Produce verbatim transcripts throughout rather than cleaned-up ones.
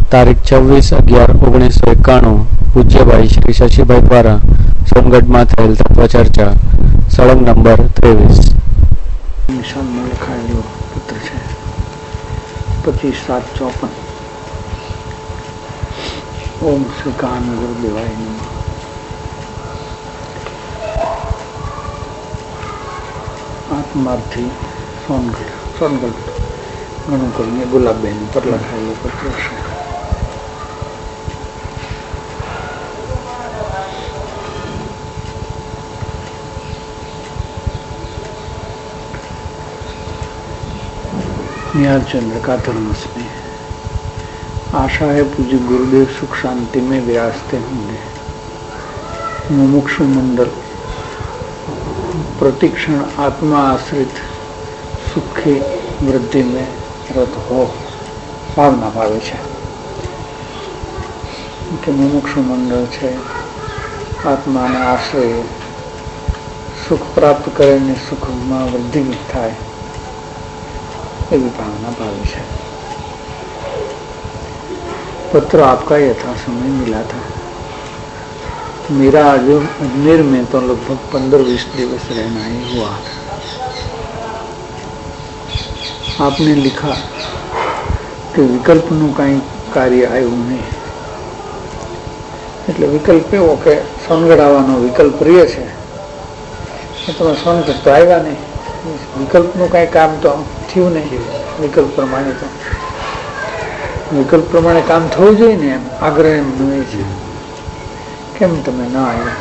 તારીખ છવ્વીસ અગિયાર ઓગણીસો એકાણું પૂજ્યભાઈ શ્રી શશીભાઈ દ્વારા સોનગઢમાં થયેલ તત્વચર્ચા સળંગ નંબર ત્રેવીસ. નિશાનમાં લખાયેલો પત્ર છે પચીસ સાત ચોપન. ઓમ શ્રી કાન ગુરુદેવાય નમઃ. આત્માર્થી સોનગઢ સોનગઢ ઘણું કરીને ગુલાબબેન પર લખાયેલો પત્ર છે. निहाल चंद्र का धर्मस में आशा है पूज्य गुरुदेव सुख शांति में विराजते होंगे. मुमुक्षु मंडल प्रतिक्षण आत्मा आश्रित सुखी वृद्धि में रत हो भावना भावे છે કે મુમુક્ષુ મંડળ છે આત્માના આશ્રય સુખ પ્રાપ્ત કરીને સુખમાં વૃદ્ધિ થાય एवं भावना भावी है. पत्र आपका यथा समय मिला था. मेरा आज अजमेर में तो लगभग पंद्रह बीस दिवस रहना ही हुआ. आपने लिखा कि विकल्प नु कई कार्य आयु नहीं. એટલે વિકલ્પ એવો કે સોનગઢ આવવાનો વિકલ્પ રહે છે. તમે સોનગઢ તો આવ્યા નહીં. વિકલ્પનું કઈ કામ તો થયું નહીં. વિકલ્પ પ્રમાણે તો વિકલ્પ પ્રમાણે કામ થવું જોઈએ ને, એમ આગ્રહ એમ ન છે. કેમ તમે ના આવ્યા?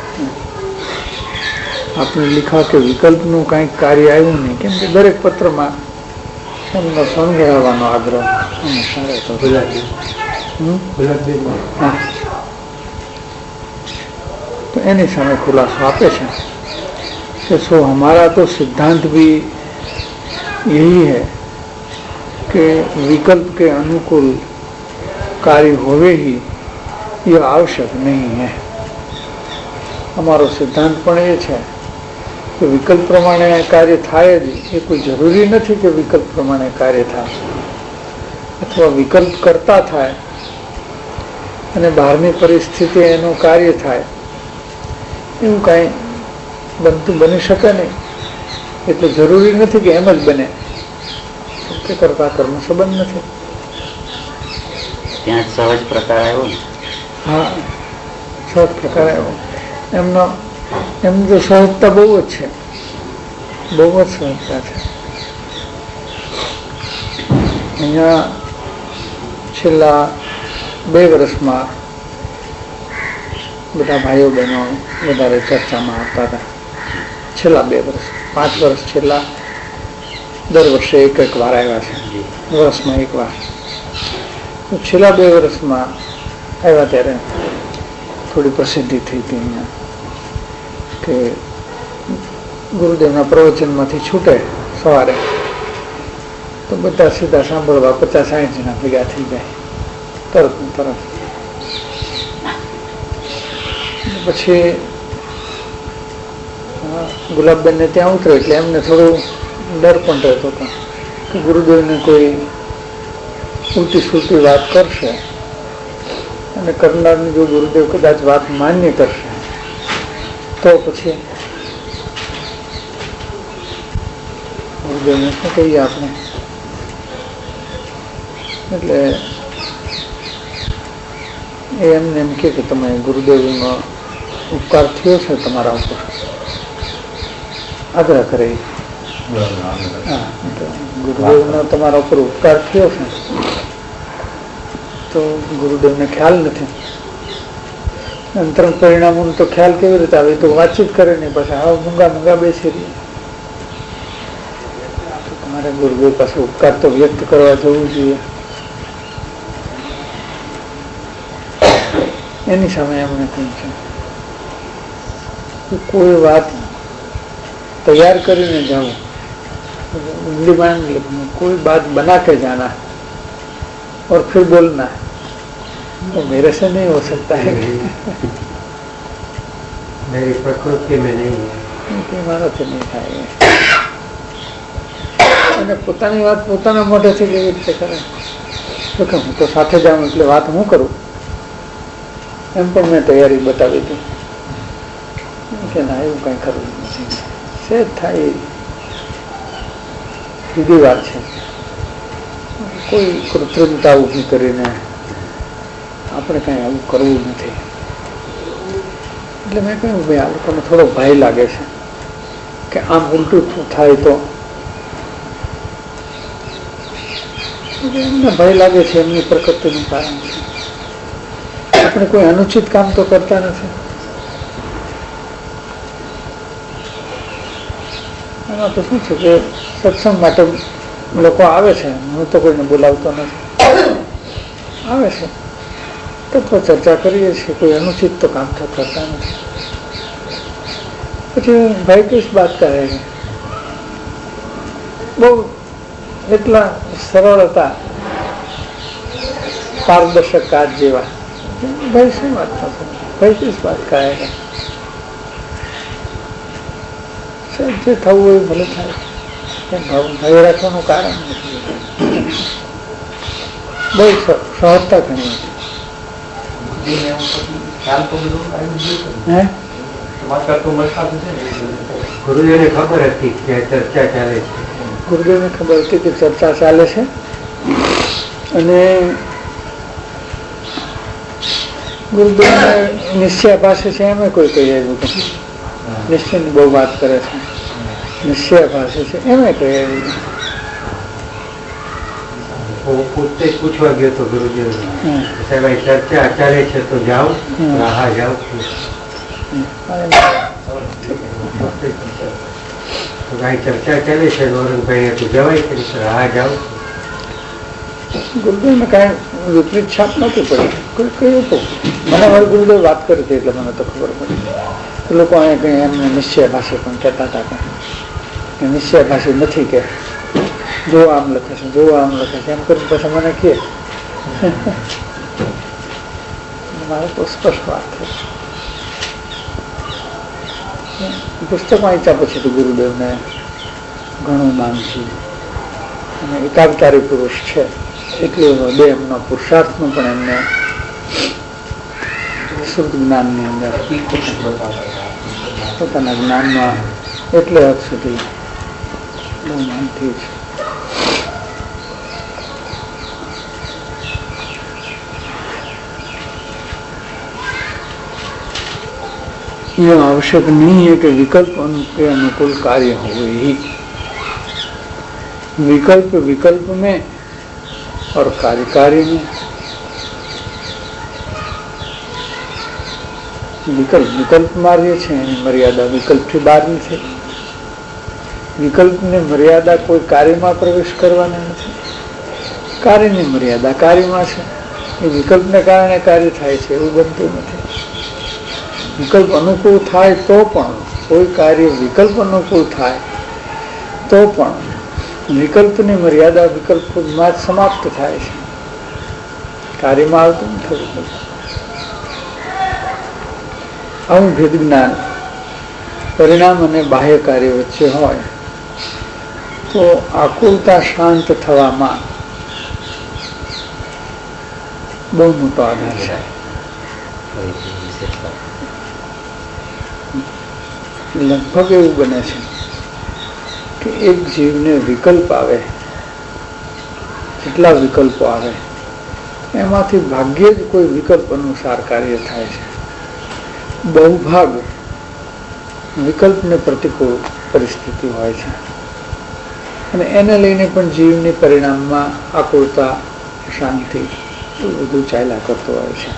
આપણે લીખા કે વિકલ્પનું કઈ કાર્ય આવ્યું નહીં, કેમ કે દરેક પત્રમાં એમનો સમજાવવાનો આગ્રહ હા તો એની સામે ખુલાસો આપે છે कि सो हमारा तो सिद्धांत भी यही है कि विकल्प के अनुकूल कार्य होवे ही यह आवश्यक नहीं है. हमारो सिद्धांत पण ये है कि विकल्प प्रमाणे कार्य थाय ज ये कोई जरूरी नहीं कि विकल्प प्रमाणे कार्य थाय अथवा विकल्प करता थाय अने बहारनी परिस्थिति एनु कार्य थाय एवं कई बनतु बनी शके नहीं. એટલે જરૂરી નથી કે એમ જ બને કે કરતા કર્મ સંબંધ નથી. ત્યાં સહજ પ્રકાર આવ્યો ને. હા સહજ પ્રકાર આવ્યો. એમનો એમ તો સહજતા બહુ જ છે, બહુ જ સહજતા છે. અહીંયા છેલ્લા બે વર્ષમાં બધા ભાઈઓ બહેનો વધારે ચર્ચામાં આવતા હતા. છેલ્લા બે વર્ષ પાંચ વર્ષ છેલ્લા દર વર્ષે એક એક વાર આવ્યા છે, વર્ષમાં એક વાર. તો છેલ્લા બે વર્ષમાં આવ્યા ત્યારે થોડી પ્રસિદ્ધિ થઈ હતી અહીંયા કે ગુરુદેવના પ્રવચનમાંથી છૂટે સવારે તો બધા સીધા સાંભળવા પચાસ સાઠ જણા ભેગા થઈ જાય તરત ને તરત. પછી ગુલાબબેન ને ત્યાં ઉતરે એટલે એમને થોડું ડર પણ રહેતો હતો કે ગુરુદેવને કોઈ ઉલટી સુલટી વાત કરશે અને કરનારની જો ગુરુદેવ કદાચ વાત માન્ય કરશે તો પછી ગુરુદેવને શું કહીએ આપણે. એટલે એ એમને એમ કે તમે ગુરુદેવનો ઉપકાર થયો છે તમારા ઉપર આગ્રહ કરે. હા ગુરુદેવનો તમારા ઉપર ઉપકાર થયો છે તો ગુરુદેવને ખ્યાલ નથી. અંતરંગ પરિણામોનો તો ખ્યાલ કેવી રીતે આવે? તો વાતચીત કરે નહીં, પછી હા મૂંગા મૂંગા બેસી રહી. તમારે ગુરુદેવ પાસે ઉપકાર તો વ્યક્ત કરવા જવું જોઈએ. એની સામે એમને કહ્યું છે કોઈ વાત तैयार કરીને जाऊं, उंगली मान कोई बात बना के जाना और फिर बोलना वो मेरे से नहीं हो सकता है. मेरी प्रकृति में नहीं है, माराથી नहीं થાય. અને પોતાની વાત પોતાના મોઢેથી કેવી રીતે કરે? તો કે હું તો સાથે જાઉં એટલે વાત હું કરું, એમ પણ મેં તૈયારી બતાવી હતી કે ના એવું કઈ કરવું નથી, સહેજ થાય સીધી વાત છે, કોઈ કૃત્રિમતા ઊભી કરીને આપણે કઈ આવું કરવું નથી. એટલે મેં કહ્યું ભાઈ આ લોકોને થોડો ભય લાગે છે કે આમ ઉલટું થાય તો, એમને ભય લાગે છે, એમની પ્રકૃતિનું કારણ છે. આપણે કોઈ અનુચિત કામ તો કરતા નથી. એમાં તો શું છે કે સત્સંગ માટે લોકો આવે છે, હું તો કોઈને બોલાવતો નથી, આવે છે તત્વ ચર્ચા કરીએ છીએ, કોઈ અનુચિત તો કામ તો કરતા નથી. પછી ભાઈ કિસ બાત કરે છે, બહુ એટલા સરળ હતા, પારદર્શક કાચ જેવા. ભાઈ શું વાત કરશે, ભાઈ કિસ બાત કરે છે, જે થવું હોય ભલે થાય, ભય રાખવાનું કારણ નથી. બહુ સહજતા ઘણી હતી. ગુરુદેવને ખબર હતી કે ચર્ચા ચાલે છે, ગુરુદેવને ખબર હતી કે ચર્ચા ચાલે છે, અને ગુરુદેવને નિશ્ચય પાસે છે એમ કોઈ કહી આવ્યું કે નિશ્ચયની બહુ વાત કરે છે, નિશ્ચય પાસે છે એમ કહી આવ્યું. પોતે પૂછવા ગયો તો ગુરુદેવ સાહેબ ચર્ચા ચાલે છે તો જાઓ, હા જાઓ. ચર્ચા ચાલે છે ગૌરંગભાઈ તું જવાય કે હા જાઓ. ગુરુદેવને કાંઈ વિપરીત છાપ નહોતી પડી. કોઈ કહ્યું હતું મને મારી ગુરુદેવ વાત કરી હતી એટલે મને તો ખબર પડી. લોકો અહીંયા કંઈ એમને નિશ્ચય ભાષે પણ કહેતા હતા કે નિશ્ચય ભાષે નથી કે જો આમ લખે છે, જો આમ લખે છે, એમ કરી પછી મને કહે. મારે તો સ્પષ્ટ વાત થઈ. પુસ્તક વાંચ્યા પછી તો ગુરુદેવને ઘણું માન છે, અને એકાવતારી પુરુષ છે એટલું બે એમના પુરુષાર્થનું પણ એમને શુદ્ધ જ્ઞાનની અંદર પોતાના જ્ઞાનમાં એટલે હદ સુધી બહુ માનથી છે. ये आवश्यक नहीं है कि विकल्प के अनुकूल कार्य हो ही, विकल्प विकल्प में और कार्य कार्य में. विकल्प विकल्प मार्य છે એની મર્યાદા વિકલ્પથી બહારની છે. વિકલ્પની મર્યાદા કોઈ કાર્યમાં પ્રવેશ કરવાની નથી, કાર્યની મર્યાદા કાર્યમાં છે. એ વિકલ્પને કારણે કાર્ય થાય છે એવું બનતું નથી. વિકલ્પ અનુકૂળ થાય તો પણ, કોઈ કાર્ય વિકલ્પ અનુકૂળ થાય તો પણ વિકલ્પની મર્યાદા વિકલ્પમાં જ સમાપ્ત થાય છે, કાર્યમાં આવતું નથી. આવું ભેદ જ્ઞાન પરિણામ અને બાહ્ય કાર્ય વચ્ચે હોય તો આકુલતા શાંત થવામાં બહુ મોટો આધાર છે. લગભગ એવું બને છે કે એક જીવને વિકલ્પ આવે, જેટલા વિકલ્પો આવે એમાંથી ભાગ્યે જ કોઈ વિકલ્પ અનુસાર કાર્ય થાય છે. બહુભાગ વિકલ્પને પ્રતિકૂળ પરિસ્થિતિ હોય છે, અને એને લઈને પણ જીવની પરિણામમાં આકુળતા, શાંતિ બધું ચાલ્યા કરતો હોય છે.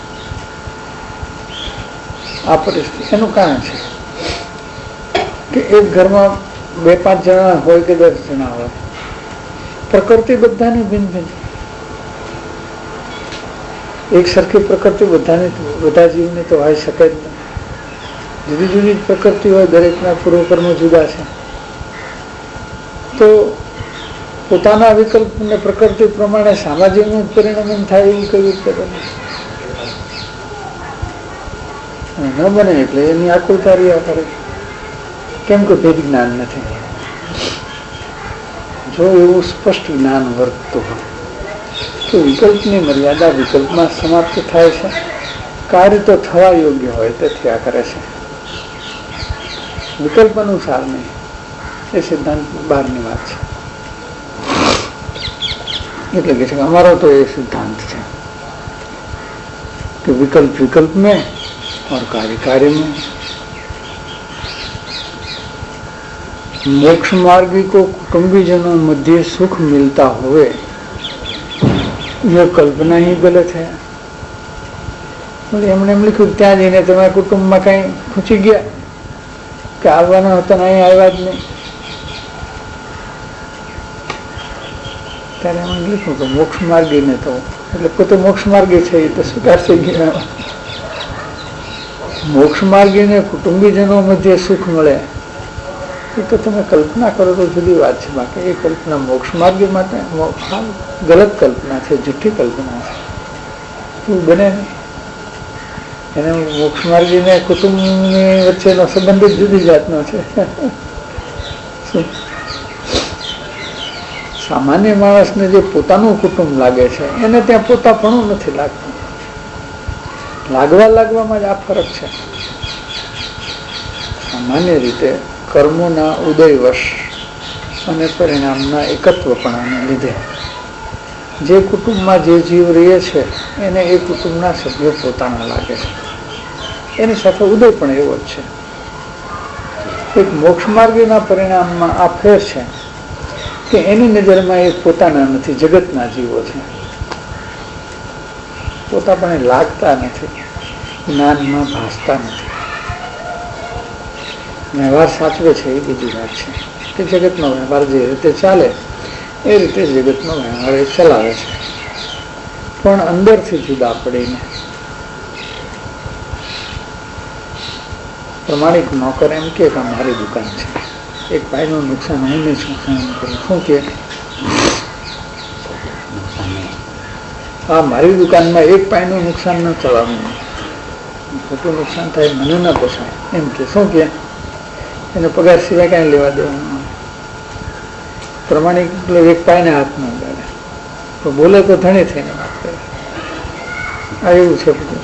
આ પરિસ્થિતિ એનું કારણ છે કે એક ઘરમાં બે પાંચ જણા હોય કે દસ જણા હોય, પ્રકૃતિ બધાની ભિન્ન ભિન્ન, એક સરખી પ્રકૃતિ બધાની બધા જીવની તો હોય શકે જ નહીં. જુદી જુદી પ્રકૃતિ હોય, દરેકના પૂર્વકર્મ જુદા છે. તો પોતાના વિકલ્પ ને પ્રકૃતિ પ્રમાણે સામાજિકનું પરિણામ થાય એવું કેવી રીતે બને? ન બને એટલે એની આકુલતા રહ્યા કરે. કેમ કે ભેદ જ્ઞાન નથી. જો એવું સ્પષ્ટ જ્ઞાન વર્તતું હોય કે વિકલ્પની મર્યાદા વિકલ્પમાં સમાપ્ત થાય છે. કાર્ય તો થવા યોગ્ય હોય તે થયા કરે છે, વિકલ્પ અનુસાર નહીં. એ સિદ્ધાંત બહારની વાત છે. એટલે કે છે કે અમારો તો એ સિદ્ધાંત છે कि विकल्प विकल्प में और कार्य कार्य में. मोक्ष मार्गी को कुटुंबीजनों मध्य सुख मिलता हुए यह कल्पना ही गलत है. એમણે એમ લખ્યું ત્યાં જઈને તમે કુટુંબમાં કઈ ખૂંચી ગયા કે આવવાનો હતો ને અહીં આવ્યા જ નહીં. ત્યારે એમણે લખ્યું કે મોક્ષ માર્ગી ને તો એટલે પોતે મોક્ષ માર્ગી છે એ તો સ્વીકારશે ગયા. મોક્ષ માર્ગીને કુટુંબીજનો મધ્ય સુખ મળે એ તો તમે કલ્પના કરો તો જુદી વાત છે. બાકી એ કલ્પના મોક્ષ માર્ગી માટે ગલત કલ્પના છે, જૂઠી કલ્પના છે. એવું બને નહીં. એને મોક્ષ માર્ગીને કુટુંબની વચ્ચેનો સંબંધ જ જુદી જાતનો છે. સામાન્ય માણસને જે પોતાનું કુટુંબ લાગે છે એને ત્યાં પોતાપણું નથી લાગતું. લાગવા લાગવામાં જ આ ફરક છે. સામાન્ય રીતે કર્મોના ઉદયવશ અને પરિણામના એકત્વપણાને લીધે જે કુટુંબમાં જે જીવ રહે છે એને એ કુટુંબના સભ્યો પોતાના લાગે છે. એની સાથે ઉદય પણ એવો જ છે. એક મોક્ષ માર્ગીના પરિણામમાં આ ફેર છે કે એની નજરમાં એ પોતાના નથી, જગતના જીવો છે. પોતા પણ લાગતા નથી, જ્ઞાનમાં ભાસતા નથી. વ્યવહાર સાચવે છે એ બીજી વાત છે કે જગતનો વ્યવહાર જે રીતે ચાલે એ રીતે જગતનો વ્યવહાર એ ચલાવે છે. પણ અંદરથી જુદા પડીને પ્રમાણિક નોકર એમ કે મારી દુકાન છે, એક ભાઈનું નુકસાન હું નહીં શું કરું, શું કે હા મારી દુકાનમાં એક પાયનું નુકસાન ન ચલાવવું, ખોટું નુકસાન થાય મને ન પોસાય એમ કે શું કે એને પગાર સિવાય કાંઈ લેવા દેવાનું. પ્રમાણિક એક પાયને હાથ ન ઉડાડે તો બોલે તો ધણી થઈને વાત કરે. આ એવું છે બધું.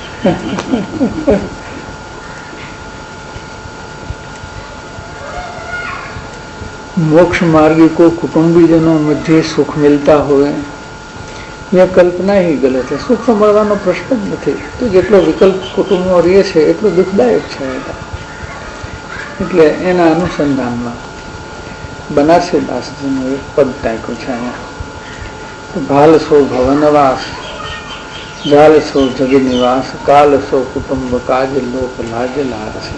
मोक्ष मार्गी को कुटुंबीजनों मध्य सुख मिलता हुए यह कल्पना ही गलत है. सुख મળવાનો પ્રશ્ન જ નથી. તો જેટલો વિકલ્પ કુટુંબમાં રહે છે એટલો દુઃખદાયક છે. એટલે એના અનુસંધાનમાં બનારસી દાસજીનું એક પદ ટાંક્યું છે અહીંયા. ભાલ સો ભવનવાસ, જાલ સો જગ નિવાસ, કાલ સો કુટુંબ કાજ લોક લાજ લારસી.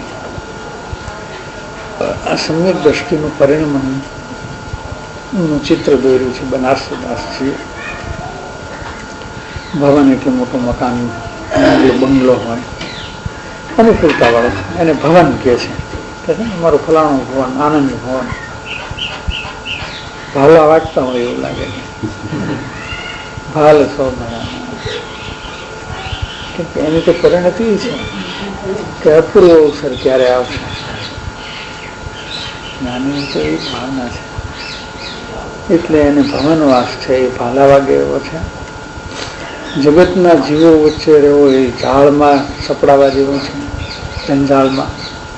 આ સમ્યક દ્રષ્ટિનું પરિણમન નું ચિત્ર દોર્યું છે બનારસી દાસજીએ. ભવન એટલે મોટું મકાન, બંગલો હોય અનુકૂળતા વાળો એને ભવન કહે છે. અમારું ફલાણું ભવન, આનંદ ભવન. ભાલા વાટતા હોય એવું લાગે છે. ભાલ સો ભયા એની તો પરિણતિ છે કે અપૂર્વ અવસર ક્યારે આવશે. જ્ઞાની તો એ ભાવના છે. એટલે એને ભવનવાસ છે એ ભાલા વાગે એવો છે. જગતના જીવો વચ્ચે રહેવો એ ઝાડમાં સપડાવા જેવું છે, જંજાળમાં.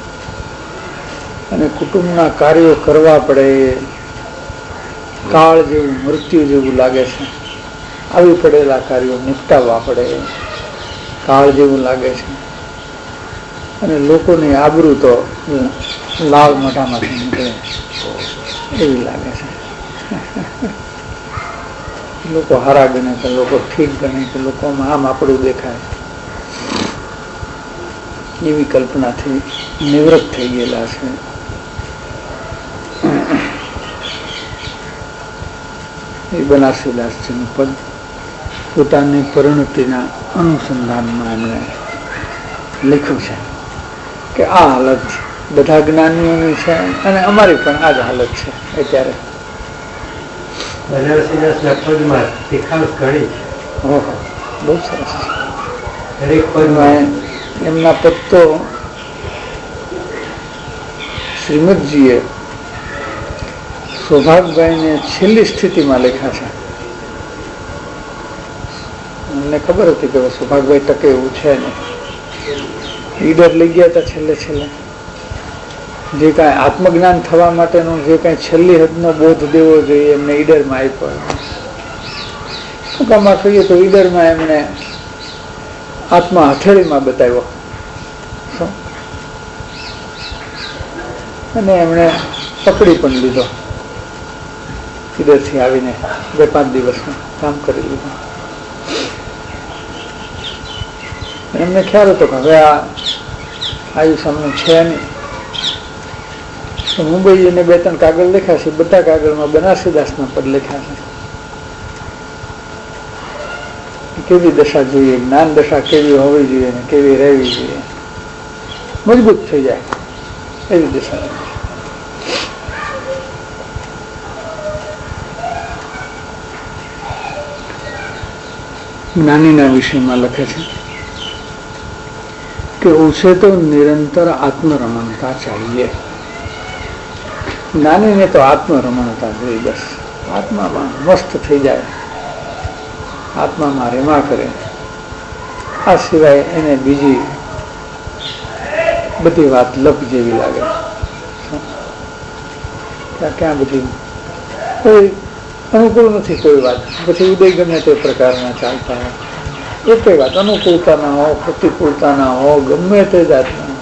અને કુટુંબના કાર્યો કરવા પડે એ કાળ જેવું, મૃત્યુ જેવું લાગે છે. આવી પડેલા કાર્યો નિપટાવવા પડે કાળ જેવું લાગે છે. અને લોકોની આબરૂ તો લાલ મોઢામાંથી નીકળે એવી લાગે છે. લોકો હારા ગણે કે લોકો ઠીક ગણે કે લોકોમાં આમ આપણું દેખાય એવી કલ્પનાથી નિવૃત્ત થઈ ગયેલા છે. એ બનારસી દાસજીનું પદ પોતાની પરિણતિના અનુસંધાનમાં એમણે લખ્યું છે કે આ હાલત બધા જ્ઞાનીઓની છે અને અમારી પણ આ જ હાલત છે. અત્યારે બનારસીના પદમાં તીખાશ ઘણી છે. ઓહો, બહુ સરસ છે. દરેક પદમાં એમના પદ તો શ્રીમદજીએ સૌભાગભાઈને છેલ્લી સ્થિતિમાં લખ્યા છે. એમને ખબર હતી કે સુભાગભાઈ ટકે એવું છે ને, ઈડર લઈ ગયા હતા છેલ્લે છેલ્લે. જે કાંઈ આત્મજ્ઞાન થવા માટેનો જે કાંઈ છેલ્લી હદનો બોધ દેવો જોઈએ એમને ઈડરમાં આપ્યો. ટૂંકામાં કહીએ તો ઈડરમાં એમને આત્મા હથેળીમાં બતાવ્યો અને એમણે પકડી પણ લીધો. ઈડરથી આવીને બે પાંચ દિવસમાં કામ કરી લીધું. એમને ખ્યાલ હતો કે હવે આ આયુષ્યનું છે નહીં. મુંબઈ એને બે ત્રણ કાગળ લખ્યા છે, બધા કાગળમાં બનારસીદાસના પદ લખ્યા છે. કેવી દશા જોઈએ, જ્ઞાન દશા કેવી હોવી જોઈએ ને કેવી રહેવી જોઈએ, મજબૂત થઈ જાય એવી દશા. જ્ઞાનીના વિષયમાં લખે છે कि उसे तो निरंतर आत्मरमणता चाहिए. ज्ञानी ने तो आत्मरमणता જોઈએ, બસ આત્મામાં મસ્ત થઈ જાય, આત્મામાં રેમા કરે. આ સિવાય એને બીજી બધી વાત લપ જેવી લાગે. ક્યાં બધી કોઈ અનુકૂળ નથી કોઈ વાત. પછી ઉદય ગમે તે પ્રકારના ચાલતા હોય, એક વાત અનુકૂળતા ના હો, પ્રતિકૂળતા ના હો, ગમે તે જાતના.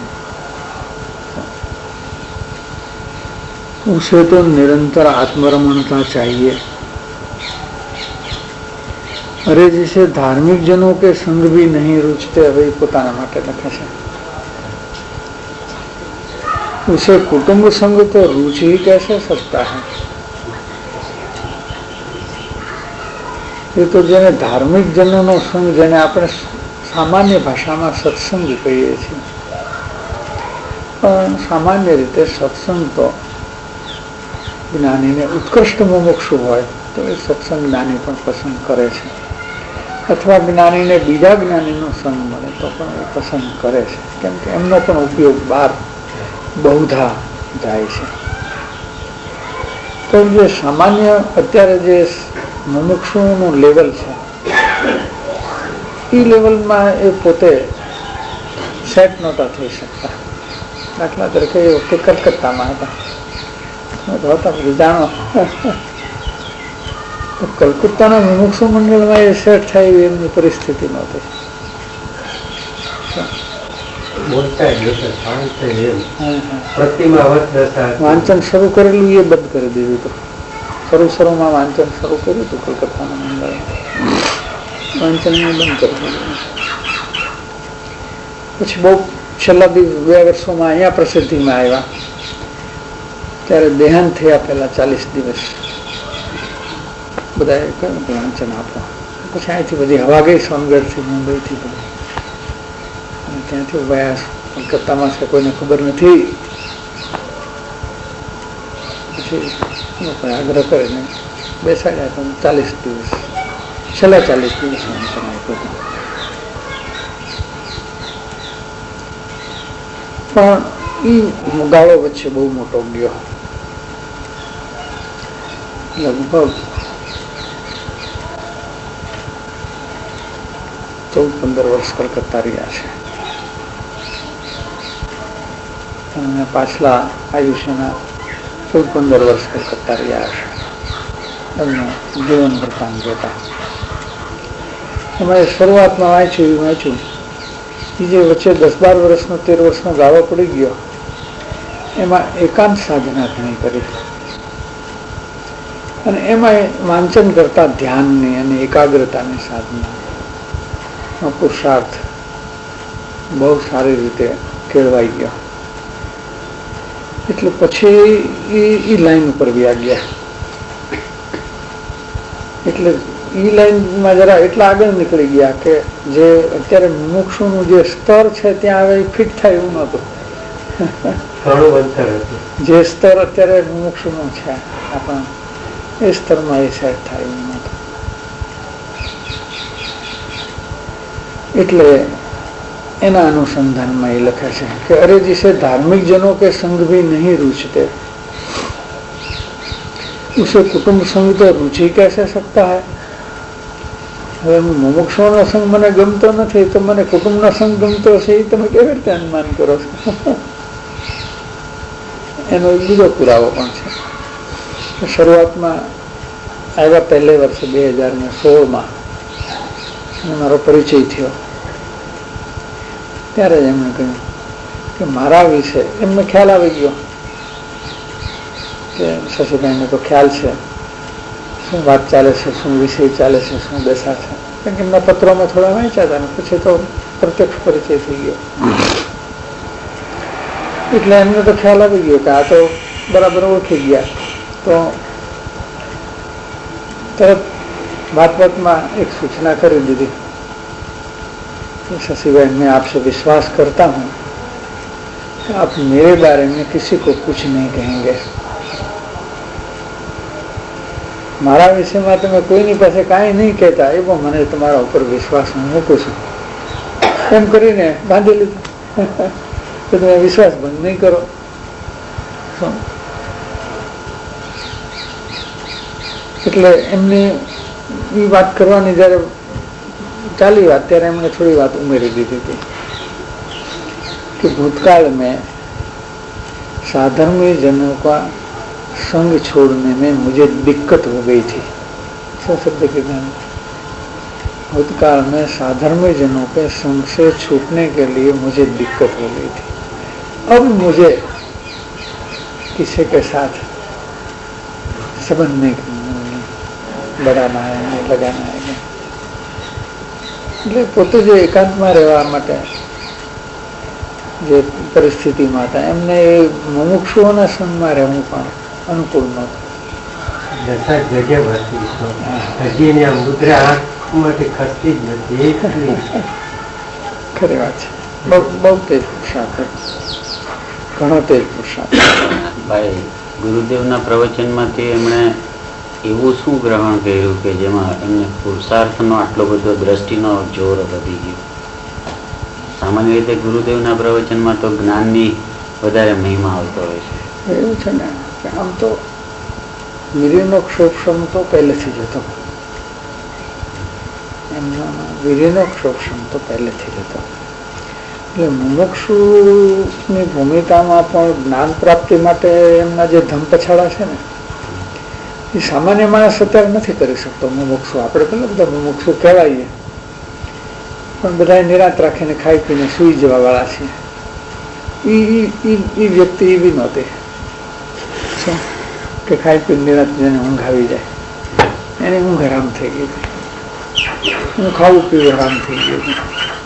उसे तो निरंतर आत्मरमणता चाहिए. अरे जिसे धार्मिक जनों के संग भी नहीं रुचते, હવે પોતાના માટે લખે છે. उसे कुटुंब संग तो रुचि ही कैसे सकता है. એ તો જેને ધાર્મિક જનોનો સંગ, જેને આપણે સામાન્ય ભાષામાં સત્સંગ કહીએ છીએ, પણ સામાન્ય રીતે સત્સંગ તો જ્ઞાનીને ઉત્કૃષ્ટ મુમુક્ષુ હોય તો એ સત્સંગ જ્ઞાની પણ પસંદ કરે છે, અથવા જ્ઞાનીને બીજા જ્ઞાનીનો સંગ મળે તો પણ એ પસંદ કરે છે, કેમ કે એમનો પણ ઉપયોગ બહાર બહુધા જાય છે. તો જે સામાન્ય અત્યારે જે મુમુક્ષુનું લેવલ છે એ લેવલમાં એ પોતે સેટ નહોતા થઈ શકતા. દાખલા તરીકે એ વખતે કલકત્તામાં હતા, હતા બધું જાણો. કલકત્તાના મુમુક્ષુ મંડળમાં એ સેટ થાય એવી એમની પરિસ્થિતિ નહોતી. વાંચન શરૂ કરેલું એ બંધ કરી દીધું હતું. શરૂ શરૂમાં વાંચન શરૂ કર્યું હતું કલકત્તાના મંડળે, વાંચન બંધ કરી દીધું. પછી બહુ છેલ્લા બે વર્ષોમાં અહીંયા પ્રસિદ્ધિમાં આવ્યા ત્યારે દેહાંત થયા પહેલા ચાલીસ દિવસ બધાએ કહ્યું કે વાંચન આપો. પછી અહીંથી બધી હવા ગઈ, સોનગઢથી, મુંબઈથી બધી, અને ત્યાંથી ગયા કલકત્તામાં છે કોઈને ખબર નથી. પછી આગ્રહ કરીને બેસાડ્યા તો ચાલીસ દિવસ, છેલ્લા ચાલીસ દિવસ વાંચન આપ્યું હતું. પણ એ ગાળો વચ્ચે બહુ મોટો ગયો. લગભગ ચૌદ પંદર વર્ષ કલકત્તા રહ્યા છે. અને પાછલા આયુષ્યના ચૌદ પંદર વર્ષ કલકત્તા રહ્યા છે. એમનું જીવન વૃત્તાંત જોતા એમાં શરૂઆતમાં વાંચ્યું એવું વાંચ્યું. એ જે વચ્ચે દસ બાર વર્ષનો તેર વર્ષનો ગાળો પડી ગયો એમાં એકાંત સાધના ઘણી કરી, અને એમાં વાંચન કરતા ધ્યાનની અને એકાગ્રતાની સાધના પુરુષાર્થ બહુ સારી રીતે કેળવાઈ ગયો. એટલે પછી એ લાઈન ઉપર વ્યા ગયા. એટલે એ લાઈનમાં જરા એટલા આગળ નીકળી ગયા કે જે અત્યારે મુમુક્ષુનું જે સ્તર છે ત્યાં હવે ફિટ થાય એવું નહોતું. જે સ્તર અત્યારે મુમુક્ષુનું છે આપણા, એ સ્તરમાં એ સેટ થાય એવું નહોતું. એટલે એના अनुसंधाનમાં એ લખે છે કે अरे जिसे धार्मिक जनों के संग भी नहीं रुचते उसे कुटुंब संग तो रुचि कैसे सकता है. હવે મુમુક્ષુનો સંગ મને ગમતો નથી તો મને કુટુંબનો સંગ ગમતો હશે એ તમે કેવી રીતે અનુમાન કરો છો? એનો બીજો પુરાવો પણ છે. શરૂઆતમાં આવ્યા પહેલે વર્ષે બે હજાર ને સોળમાં મારો પરિચય થયો ત્યારે જ એમણે કહ્યું કે મારા વિશે એમને ખ્યાલ આવી ગયો કે શશીભાઈને તો ખ્યાલ છે શું વાત ચાલે છે, શું વિષય ચાલે છે, શું દશા છે. કારણ કે એમના પત્રોમાં થોડા વાંચ્યા હતા ને પછી તો પ્રત્યક્ષ પરિચય થઈ ગયો એટલે એમને તો ખ્યાલ આવી ગયો કે આ તો બરાબર ઓળખી ગયા. તો તરત बात बात में एक सूचना कर दी शशि भाई, मैं आपसे विश्वास करता हूँ कि आप मेरे बारे में किसी को कुछ नहीं कहेंगे. मारा विषय में તમે કોઈની પાસે કાંઈ નહીં કહેતા એવો મને તમારા ઉપર વિશ્વાસ હું મૂકું છું. એમ કરીને બાંધી લીધું તો તમે વિશ્વાસ ભંગ નહીં કરો. એટલે એમની એ વાત કરવાની જયારે ચાલી વાત ત્યારે એમણે થોડી વાત ઉમેરી દીધી હતી कि भूतकाल में साधर्मी जनों का संग छोड़ने में मुझे दिक्कत हो गई थी. शब्द के ध्यान, भूतकाल में साधर्मी जनों के संग से छूटने के लिए मुझे दिक्कत हो गई थी. अब मुझे किसी के साथ संबंध नहीं बढ़ाना है, नहीं लगाना है. એટલે પોતે જે એકાંતમાં રહેવા માટે જે પરિસ્થિતિમાં હતા એમને એ મુમુક્ષુઓના સંગમાં રહેવું પણ અનુકૂળ નહોતું. ખરી વાત છે. બહુ તેજ પુરુષાર્થ, ઘણો તેજ પુરુષાર્થ. ભાઈ ગુરુદેવના પ્રવચનમાંથી એમણે એવું શું ગ્રહણ કર્યું કે જેમાં એમને પુરુષાર્થનો આટલો બધો દ્રષ્ટિનો જોર વધી ગયો? સામાન્ય રીતે ગુરુદેવના પ્રવચનમાં તો જ્ઞાનની વધારે મહિમા આવતો હોય છે. એવું છે ને કે આમ તો વીર્યનો ક્ષોભ તો પહેલેથી જ હતો. એમનામાં વીર્યનો ક્ષોભ તો પહેલેથી જ હતો. એટલે મુમુક્ષુની ભૂમિકામાં પણ જ્ઞાન પ્રાપ્તિ માટે એમના જે ધમપછાડા છે ને એ સામાન્ય માણસ અત્યારે નથી કરી શકતો. મુમુક્ષુ આપણે પેલા બધા મુમુક્ષુ કહેવાઈએ પણ બધા નિરાંત રાખીને ખાઈ પીને સુઈ જવા વાળા છે. એ વ્યક્તિ એવી નહોતી શું કે ખાઈ પીને નિરાંત જેને ઊંઘ આવી જાય એની ઊંઘ હરામ થઈ ગઈ હતી, એનું ખાવું પીવું હરામ થઈ ગયું હતું.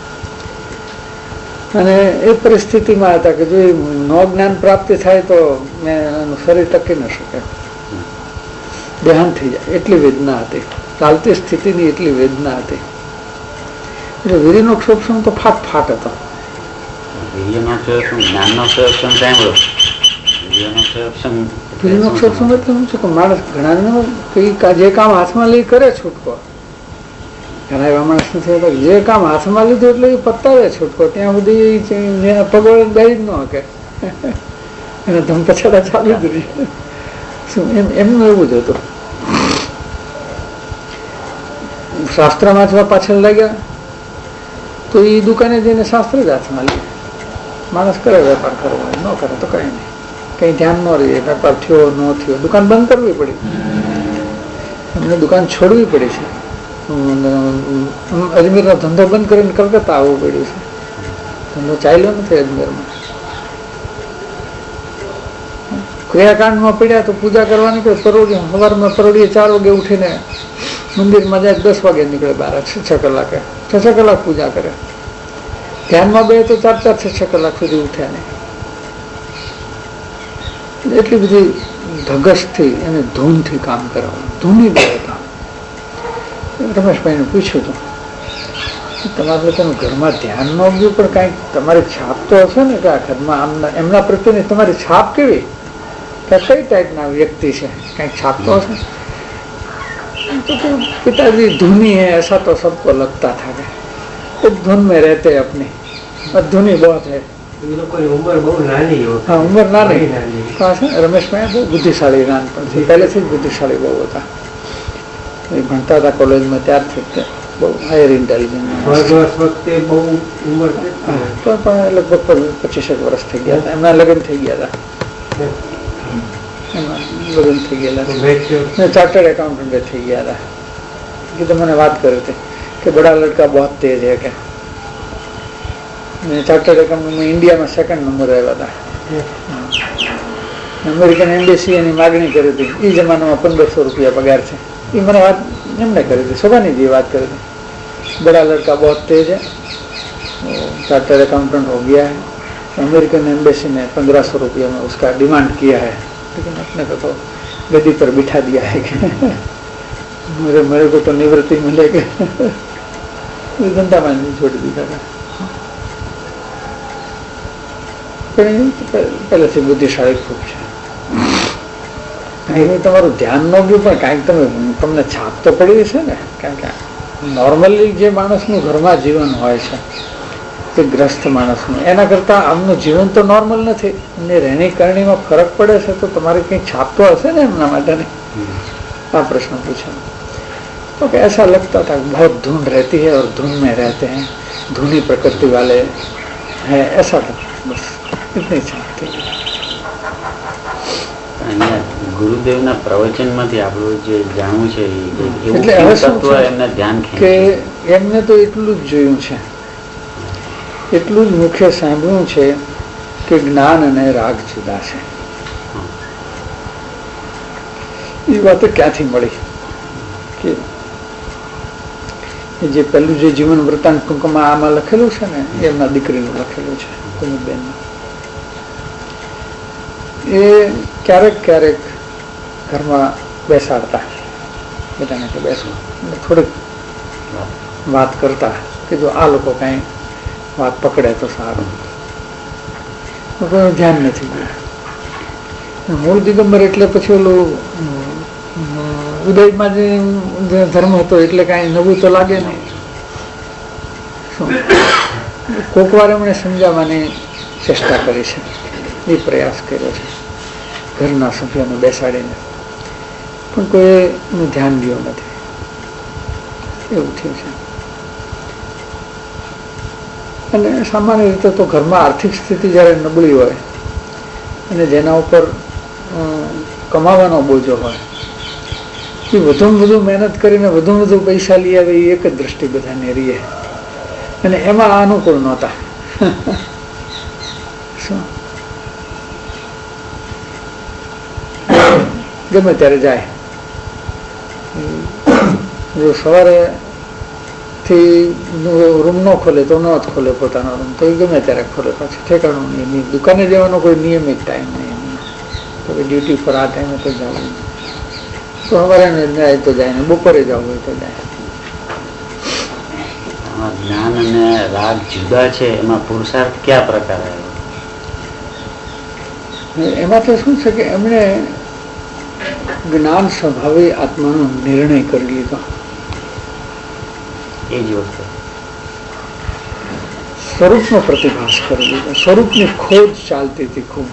અને એ પરિસ્થિતિમાં હતા કે જો નો જ્ઞાન પ્રાપ્તિ થાય તો મેં એનું શરીર ટકી ન શકે, દેહાંત થઈ જાય એટલી વેદના હતી. ચાલતી સ્થિતિની એટલી વેદના હતી. એટલે વીર્યનો ક્ષોભ તો ફાટ ફાટ હતો. વીર્યનો ક્ષોભ જ્ઞાનનો ક્ષોભ સાંભળો. વીર્યનો ક્ષોભ વીર્યનો ક્ષોભ એટલે શું છે કે માણસ ઘણા જે કામ હાથમાં લઈ કરે છૂટકો. ઘણા એવા માણસ નથી હોતા જે કામ હાથમાં લીધું એટલે એ પતાવે છૂટકો. ત્યાં સુધી પગોળે દઈ જ ન શકે, એના ધમપછાડા ચાલુ જ રહી. શું એમ એમનું એવું જ હતું. શાસ્ત્ર વાંચવા પાછળ લાગ્યા તો એ દુકાને જઈને શાસ્ત્ર જ હાથમાં લે. માણસ કરે વેપાર કરવો હોય, ન કરે તો કઈ નહીં, કઈ ધ્યાન ન રહે. વેપાર થયો ન થયો દુકાન બંધ કરવી પડી, એમને દુકાન છોડવી પડી છે. અજમેરનો ધંધો બંધ કરીને કલકત્તા આવવું પડ્યું છે. ધંધો ચાલ્યો નથી અજમેરમાં. ક્રિયાકાંડમાં પડ્યા તો પૂજા કરવાની કોઈ પરોડી સવારમાં પરોડીએ ચાર વાગે ઉઠીને મંદિરમાં જાય, દસ વાગે નીકળે બાર છ છ કલાકે છ છ કલાક પૂજા કરે. ધ્યાનમાં બે તો ચાર ચાર છ છ કલાક સુધી ઉઠ્યા નહીં. એટલી બધી ધગશથી અને ધૂનથી કામ કરવાનું. ધૂની બે હતા. રમેશભાઈને પૂછ્યું હતું તમારા લોકોનું ઘરમાં ધ્યાન ન ગયું પણ કાંઈક તમારી છાપ તો હશે ને કે આ ઘરમાં આમ એમના પ્રત્યેની તમારી છાપ કેવી, કે કઈ ટાઈપના વ્યક્તિ છે, કંઈક છાપ તો હશે? तो पिताजी धुनी है ऐसा तो सबको लगता था कि खूब धुन में रहते अपनी, और धुनी बहुत है. उम्र बहुत नानी हो. हाँ उम्र नानी. कहाँ से रमेश में बहुत बुद्धिशाली नानपण से पहले से बुद्धिशाली बहुत होता. भणता था कॉलेज में ત્યારથી બહુ હાયર ઇન્ટેલિજન્સ વખતે બહુ ઉંમર તો પણ લગભગ પચીસેક વર્ષ થઈ ગયા હતા. એમના લગ્ન થઈ ગયા હતા, એમના લગ્ન થઈ ગયેલા, ચાર્ટર્ડ એકાઉન્ટન્ટ થઈ ગયા હતા. કે તો મને વાત કરી હતી કે બડા લડકા બહુ તેજ છે કે ચાર્ટર્ડ એકાઉન્ટન્ટમાં ઇન્ડિયામાં સેકન્ડ નંબર આવ્યા હતા. અમેરિકન એમ્બેસી એની માગણી કરી હતી. એ જમાનામાં પંદરસો રૂપિયા પગાર છે. એ મને વાત એમને કરી थी, शोभानी जी बात कर थी, बड़ा लड़का बहुत तेज है, चार्टर अकाउंटेंट हो गया है, अमेरिकन एम्बेसी ने पंद्रह सौ रुपये में उसका डिमांड किया है, लेकिन अपने को तो गद्दी पर बिठा दिया है कि मेरे मेरे को तो निवृत्ति मिलेगी धंधा में नहीं छोड़ दिया था. पहले से बुद्धिशाળી खूब છે. તમારું ધ્યાન ન ગયું પણ કાંઈક તમે તમને છાપ તો પડી હશે ને. કારણ કે નોર્મલી જે માણસનું ઘરમાં જીવન હોય છે તે ગ્રસ્ત માણસનું, એના કરતાં આમનું જીવન તો નોર્મલ નથી, એમની રહેણી કરણીમાં ફરક પડે છે, તો તમારી કંઈક છાપ તો હશે ને એમના માટેની. આ પ્રશ્ન પૂછ્યો तो कि ऐसा लगता था बहुत धुन रहती है और धुन में रहते हैं, धुनी प्रकृति वाले हैं, ऐसा था. बस इतनी छाप थी. ગુરુદેવના પ્રવચનમાંથી આપણું જે જાણવું છે એટલે હવે શું છે કે એમને તો એટલું જ જોયું છે, એટલું જ મુખ્ય સાંભળ્યું છે કે જ્ઞાન અને રાગ જુદા છે. એ વાત ક્યાંથી મળી કે જે પેલું જે જીવન વૃત્તાંત ટૂંકમાં આમાં લખેલું છે ને, એમના દીકરીનું લખેલું છે કુમુદબેનનું. એ ક્યારેક ક્યારેક ઘરમાં બેસાડતા બધાને કે બેસો, થોડીક વાત કરતા કે જો આ લોકો કઈ વાત પકડે તો સારું. કોઈનું ધ્યાન નથી ગયું. મૂળ દિગંબર એટલે પછી ઓલું ઉદયમાં જે ધર્મ હતો એટલે કાંઈ નવું તો લાગે નહીં. કોક વાર એમણે સમજાવવાની ચેષ્ટા કરી છે, એ પ્રયાસ કર્યો છે ઘરના સભ્યોને બેસાડીને, પણ કોઈ એનું ધ્યાન ગયું નથી. એવું થયું છે. અને સામાન્ય રીતે તો ઘરમાં આર્થિક સ્થિતિ જ્યારે નબળી હોય અને જેના ઉપર કમાવાનો બોજો હોય, એ વધુમાં વધુ મહેનત કરીને વધુ વધુ પૈસા લઈ આવે, એ એક જ દ્રષ્ટિ બધાને રહીએ, અને એમાં અનુકૂળ નહોતા. શું ગમે ત્યારે જાય, જો સવારે થી રૂમ ન ખોલે તો ન જ ખોલે પોતાનો રૂમ, તો એ ગમે ત્યારે ખોલે, પાછું ઠેકાણું નહીં. દુકાને જવાનો કોઈ નિયમિત ટાઈમ નહીં, તો ડ્યુટી પર આ ટાઈમે તો જવું, તો સવારે જાય તો જાય ને બપોરે જવું હોય તો જાય. જ્ઞાન અને રાગ જુદા છે, એમાં પુરુષાર્થ કયા પ્રકાર આવ્યો? એમાં તો શું છે કે એમણે જ્ઞાન સ્વભાવે આત્માનો નિર્ણય કરી લીધો. એ જ વખતે સ્વરૂપનો પ્રતિભાસ કરી લીધો. સ્વરૂપની ખોજ ચાલતી હતી, ખૂબ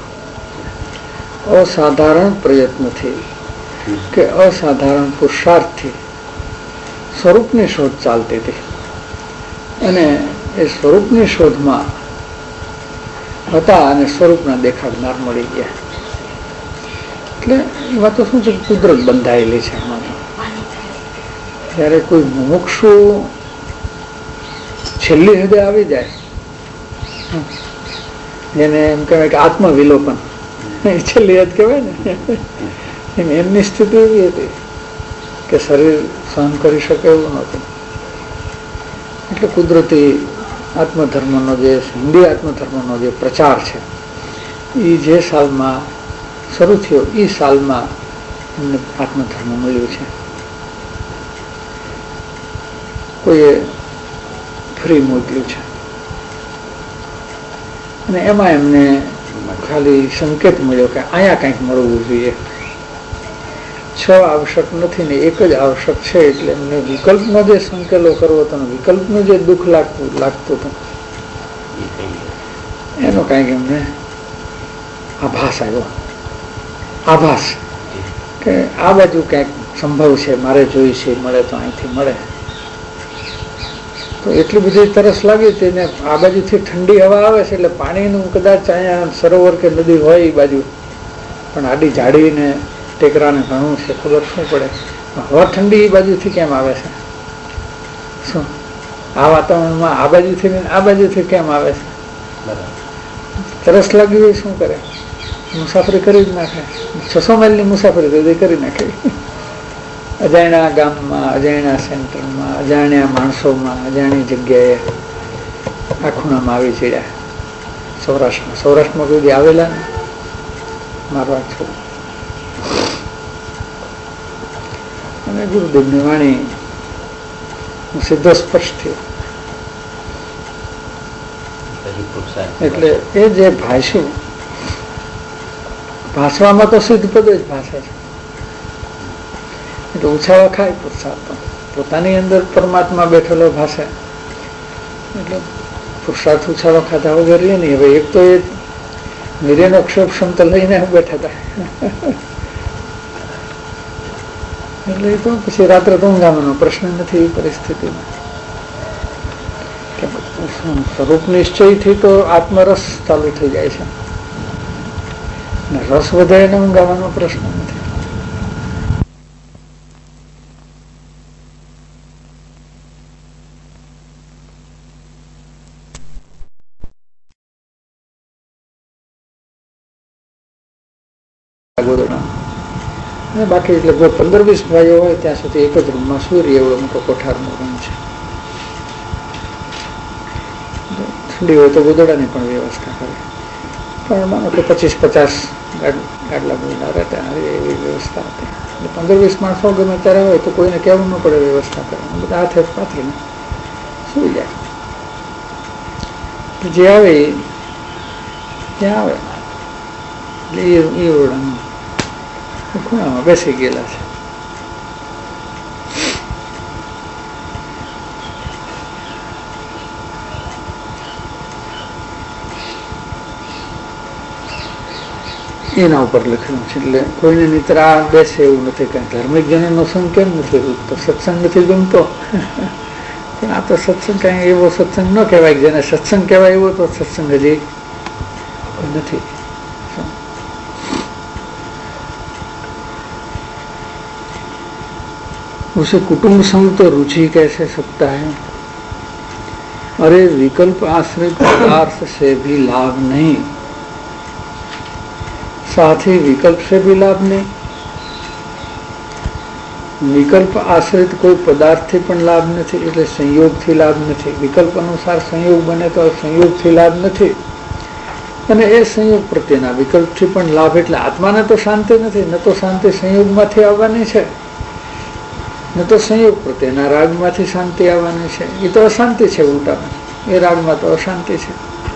અસાધારણ પ્રયત્નથી કે અસાધારણ પુરુષાર્થથી સ્વરૂપની શોધ ચાલતી હતી. અને એ સ્વરૂપની શોધમાં હતા અને સ્વરૂપના દેખાડનાર મળી ગયા. એટલે એમાં તો શું છે, કુદરત બંધાયેલી છે એમાં તો. જયારે કોઈ મુમુક્ષુ છેલ્લી હદે આવી જાય, જેને એમ કહેવાય કે આત્મવિલોપન, છેલ્લી હદ કહેવાય ને, એમ એમની સ્થિતિ એવી હતી કે શરીર સહન કરી શકે એવું નહોતું. એટલે કુદરતી આત્મધર્મનો જે હિન્દી આત્મધર્મનો જે પ્રચાર છે, એ જે સાલમાં શરૂ થયો એ સાલમાં એમને આત્મધર્મ મળ્યું છે. કોઈએ ફ્રી મોકલ્યું છે અને એમાં એમને ખાલી સંકેત મળ્યો કે અહીંયા કંઈક મળવું જોઈએ. છ આવશ્યક નથી ને એક જ આવશ્યક છે, એટલે એમને વિકલ્પનો જે સંકેલો કરવો હતો, વિકલ્પનું જે દુઃખ લાગતું લાગતું હતું, એનો કાંઈક એમને આભાસ આવ્યો. આભાસ કે આ બાજુ ક્યાંક સંભવ છે, મારે જોઈ છે, મળે તો અહીંથી મળે. તો એટલી બધી તરસ લાગી હતી ને આ બાજુથી ઠંડી હવા આવે છે એટલે પાણીનું કદાચ અહીંયા સરોવર કે નદી હોય એ બાજુ, પણ આડી ઝાડીને ટેકરાને ઘણું છે, ખબર શું પડે હવા ઠંડી એ બાજુથી કેમ આવે છે? શું આ વાતાવરણમાં આ બાજુથી આ બાજુથી કેમ આવે છે? તરસ લાગી હોય શું કરે? મુસાફરી કરી જ નાખે. છસો માઇલની મુસાફરી તો કરી નાખે. અજાણ્યા ગામમાં, અજાણ્યા સેન્ટરમાં, અજાણ્યા માણસોમાં, અજાણી જગ્યાએ આ ખૂણામાં આવી ચડ્યા. સૌરાષ્ટ્રમાં સૌરાષ્ટ્રમાં કોઈ દી આવેલા ને મારવા છો. અને ગુરુદેવની વાણી સીધો સ્પર્શ થયો. એટલે એ જે ભાષ્યું ભાષવામાં તો સિદ્ધ પદ જ ભાષા છે. એટલે ઉછાળા ખાય પુરુષાર્થ, પોતાની અંદર પરમાત્મા બેઠેલો ભાષા. એટલે પુરુષાર્થ ઉછાળો ખાધા વગર રહે નહીં. હવે એક તો એ વીર્યનો ક્ષોભ તો લઈને બેઠા હતા. એટલે એ તો પછી રાત્રે તો ઊંઘાવાનો પ્રશ્ન નથી એ પરિસ્થિતિમાં. સ્વરૂપ નિશ્ચયથી તો આત્મરસ ચાલુ થઈ જાય છે. રસ વધે એને ઊંઘાવાનો પ્રશ્ન નથી. બાકી એટલે કોઈ પંદર વીસ ભાઈઓ હોય ત્યાં સુધી એક જ રૂમમાં સૂર્ય એવડો મોટો કોઠારનો રૂમ છે. ઠંડી હોય તો ગોદડાની પણ વ્યવસ્થા કરે, પણ માનો કે પચીસ પચાસ ગાડલા બોલા રહેતા એવી વ્યવસ્થા હતી. એટલે પંદર વીસ માણસો ગમે ત્યારે હોય તો કોઈને કહેવું ન પડે વ્યવસ્થા કરવાની, બધા હાથે પાથરીને સુઈ જાય. જે આવે ત્યાં આવે એટલે એ ઓરડાનું ખૂણામાં બેસી ગયેલા છે. એના ઉપર લખેલું છે. એટલે કોઈને નિત્રા બેસે એવું નથી. કઈ ધાર્મિક જનોનો સંગ કેમ નથી? તો સત્સંગ નથી ગમતો. પણ આ તો સત્સંગ કઈ એવો સત્સંગ ન કહેવાય જેને સત્સંગ કહેવાય એવો તો સત્સંગ હજી નથી. उसे कुटुंब संग तो रुचि कैसे सकता है? अरे विकल्प आश्रित पदार्थ से भी लाभ नहीं, साथ ही विकल्प से भी लाभ नहीं. विकल्प आश्रित कोई पदार्थ થી પણ લાભ નથી, એટલે સંયોગથી લાભ નથી. વિકલ્પ અનુસાર સંયોગ બને તો સંયોગથી લાભ નથી, અને એ સંયોગ પ્રત્યેના વિકલ્પથી પણ લાભ. એટલે આત્માને તો શાંતિ નથી. ન તો શાંતિ સંયોગમાંથી આવવાની છે, ન તો સંયોગ પ્રત્યેના રાગમાંથી શાંતિ આવવાની છે. એ તો અશાંતિ છે. ઉલટા એ રાગમાં તો અશાંતિ છે.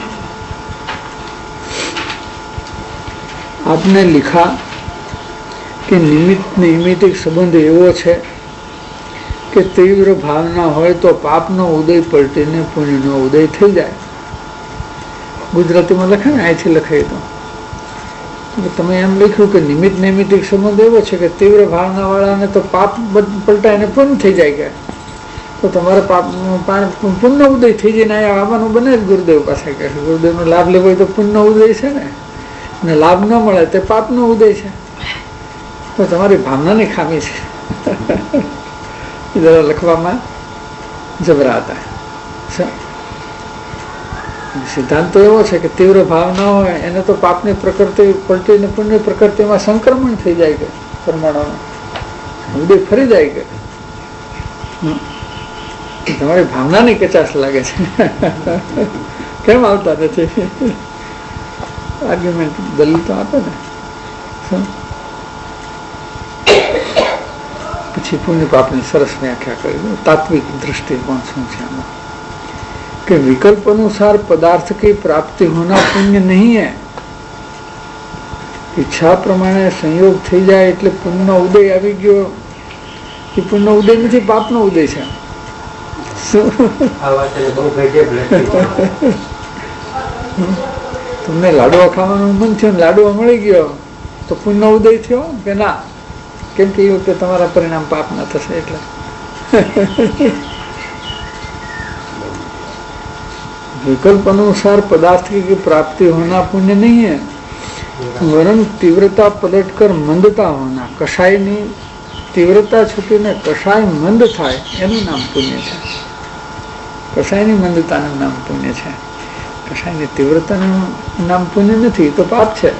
आपने लिखा कि निमित्त नैमित्तिक संबंध एवो છે કે તીવ્ર ભાવના હોય તો પાપનો ઉદય પલટીને પુણ્યનો ઉદય થઈ જાય. ગુજરાતીમાં લખે ને, અહીંથી લખાય તો તમે એમ લખ્યું કે નિમિત્ત નૈમિત્તિક સંબંધ એવો છે કે તીવ્ર ભાવના વાળાને તો પાપ પલટાઈને પુણ્ય થઈ જાય. કે તો તમારે પાપ પુણ્યનો ઉદય થઈ જાય ને અહીંયા આવવાનું બને જ ગુરુદેવ પાસે. કે ગુરુદેવનો લાભ લેવો હોય તો પુણ્યનો ઉદય છે ને, અને લાભ ન મળે તે પાપનો ઉદય છે. તો તમારી ભાવનાની ખામી છે. જરા લખવામાં જબરા હતા. સિદ્ધાંત તો એવો છે કે તીવ્ર ભાવ ના હોય એને તો પાપની પ્રકૃતિ પલટીને પુણ્ય પ્રકૃતિમાં સંક્રમણ થઈ જાય. કે પરમાણુ ઉદય ફરી જાય. કે તમારી ભાવનાની કચાશ લાગે છે. કેમ આવતા નથી? આર્ગ્યુમેન્ટ દલીલ તો આપે ને. પછી પુણ્ય પાપની સરસ વ્યાખ્યા કરી. તાત્વિક दृष्टिकोण શું છે આમાં? कि विकल्प अनुसार पदार्थ की प्राप्ति होना पुण्य नहीं है. ઈચ્છા પ્રમાણે સંયોગ થઈ જાય એટલે પુણ્યનો ઉદય આવી ગયો. એ પુણ્યનો ઉદય નથી, પાપનો ઉદય છે. તમને લાડવા ખાવાનું મન થયું, લાડવા મળી ગયો તો પુણ્યનો ઉદય થયો કે ના? કેમ કે એ વખતે તમારા પરિણામ પાપ ના થશે. એટલે विकल्प अनुसार पदार्थ की प्राप्ति होना पुण्य नहीं है, वरन तीव्रता पलटकर मंदता होना, कषायनी तीव्रता छूटीने कषाय મંદ થાય એનું નામ પુણ્ય છે. કષાયની મંદતાનું નામ પુણ્ય છે. કષાયની તીવ્રતાનું નામ પુણ્ય નથી, તો પાપ છે.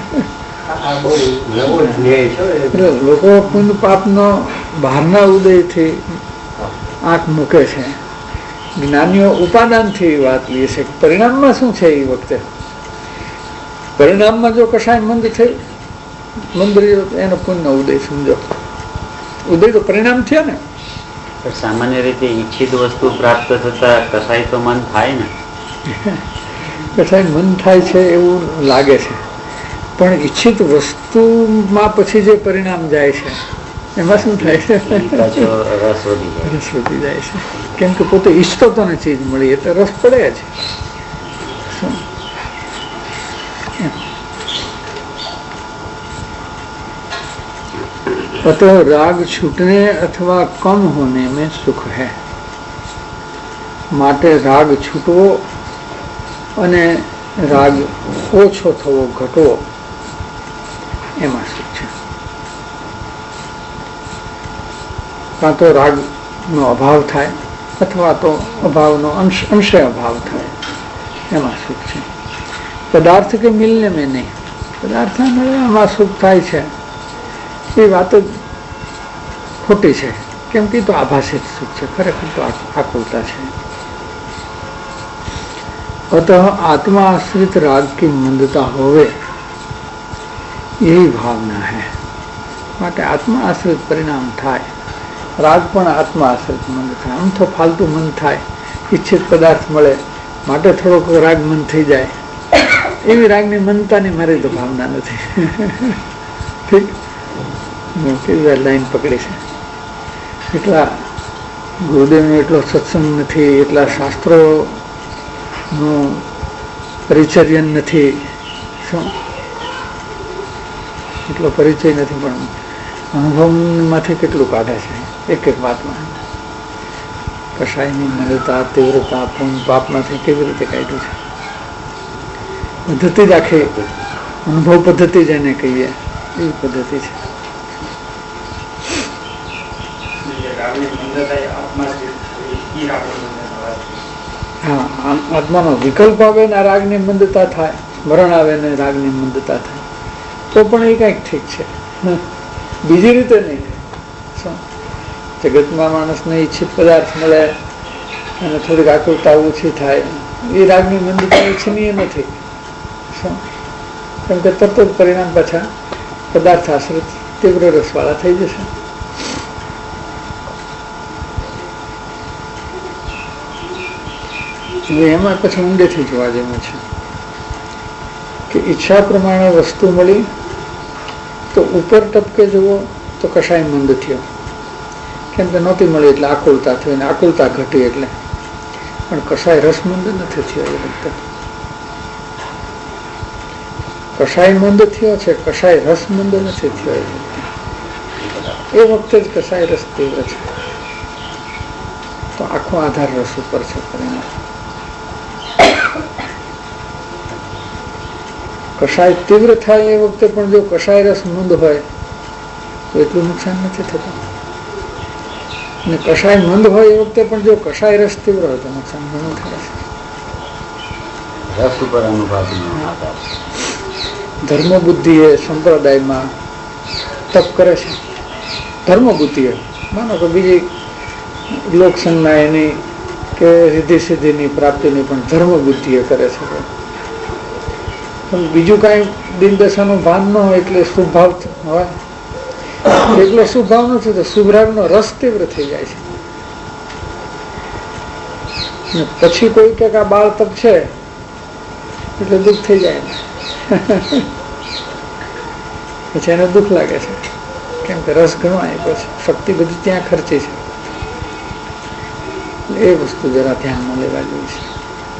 એટલે લોકો પુણ્ય પાપનો બહારના ઉદયથી આંખ મૂકે છે. જ્ઞાનીઓ ઉપાદાનથી વાત લે છે. પરિણામમાં શું છે એ વખતે પરિણામમાં જો કશાય મંદ થયું, મંદ રહ્યો એનો પુણ્ય ઉદય સમજો. ઉદય તો પરિણામ થયા ને. સામાન્ય રીતે ઈચ્છિત વસ્તુ પ્રાપ્ત થતા કસાય તો મન થાય ને. કસાય મન થાય છે એવું લાગે છે, પણ ઈચ્છિત વસ્તુમાં પછી જે પરિણામ જાય છે એમાં શું થાય છે? રસ વધી જાય છે. કેમ કે પોતે ઈચ્છતો તો ને ચીજ મળી એટલે રસ પડે છે. अतः राग छूटने अथवा कम होने में सुख है. માટે રાગ છૂટવો અને રાગ ઓછો થવો, ઘટવો એમાં સુખ છે. કાં તો રાગનો અભાવ થાય અથવા તો અભાવનો અંશ અંશે અભાવ થાય, એમાં સુખ છે. પદાર્થ કે મિલને મેં નહીં, પદાર્થ મળવામાં સુખ થાય છે એ વાત જ ખોટી છે. કેમ કે તો આભાસિત સુખ છે, ખરેખર તો આકુલતા છે. अतः आत्मा आश्रित राग की मंदता होवे यही भावना है. માટે આત્મા આશ્રિત પરિણામ થાય, રાગ પણ આત્મા આશ્રિત મંદ થાય. આમ તો ફાલતુ મન થાય, ઈચ્છિત પદાર્થ મળે માટે થોડોક રાગ મન થઈ જાય, એવી રાગની મનતાની મારી તો ભાવના નથી. ઠીક લાઈન પકડી છે. એટલા ગુરુદેવનો એટલો સત્સંગ નથી, એટલા શાસ્ત્રો નું પરિચર્યન નથી, શું એટલો પરિચય નથી, પણ અનુભવમાંથી કેટલું કાઢે છે એક એક વાતમાં. કશાયની મંદતા, તીવ્રતા, પૂર્ણ પાપમાંથી કેવી રીતે કાઢ્યું છે. પદ્ધતિ જ આખી અનુભવ પદ્ધતિ જેને કહીએ એવી પદ્ધતિ છે. હા, આત્માનો વિકલ્પ આવે ને રાગની મંદતા થાય, મરણ આવે ને રાગની મંદતા થાય, તો પણ એ કંઈક ઠીક છે, બીજી રીતે નહીં. જગતમાં માણસને ઈચ્છિત પદાર્થ મળે અને થોડીક આકુલતા ઓછી થાય, એ રાગની મંદતા ઈચ્છનીય નથી. શું? કેમ કે તરત જ પરિણામ પાછા પદાર્થ આશ્રિત તીવ્ર રસવાળા થઈ જશે. એમાં પછી ઊંડેથી જોવા જેવું છે કે ઈચ્છા પ્રમાણે વસ્તુ મળી તો ઉપર ટપકે જુઓ તો કશાય મંદ થયો. કેમ કે નહોતી મળી એટલે આકુલતા થઈ, અને આકુલતા ઘટી એટલે. પણ કશાય રસમંદ નથી થયો એ વખતે. કશાય મંદ થયો છે, કશાય રસમંદ નથી થયો એ વખતે. એ વખતે જ કશાય રસ તીવ્ર છે. તો આખો આધાર રસ ઉપર છે પરિણામ. કશાય તીવ્ર થાય એ વખતે પણ જો કશાય રસ મંદ હોય તો એટલું નુકસાન નથી થતું, અને કશાય મંદ હોય એ વખતે પણ જો કશાય રસ તીવ્ર હોય તો નુકસાન ઘણું થાય છે. રસ ઉપર અનુભવ. ધર્મ બુદ્ધિ એ સંપ્રદાયમાં તપ કરે છે. ધર્મ બુદ્ધિ એ માનો કે બીજી લોકસંજ્ઞા એની કે રિદ્ધિ સિદ્ધિની પ્રાપ્તિની પણ ધર્મ બુદ્ધિ એ કરે છે. બીજું કઈ દિનદશાનું ભાન ન હોય એટલે શુભ ભાવ હોય, એટલો શુભ ભાવ નથી તો શુભરાગનો રસ તીવ્ર થઈ જાય છે. પછી કોઈ કે આ બાળ તપ છે એટલે દુઃખ થઈ જાય, પછી એને દુઃખ લાગે છે. કેમ કે રસ ઘણો આપ્યો છે, શક્તિ બધી ત્યાં ખર્ચી છે. એ વસ્તુ જરા ધ્યાનમાં લેવા જેવી છે.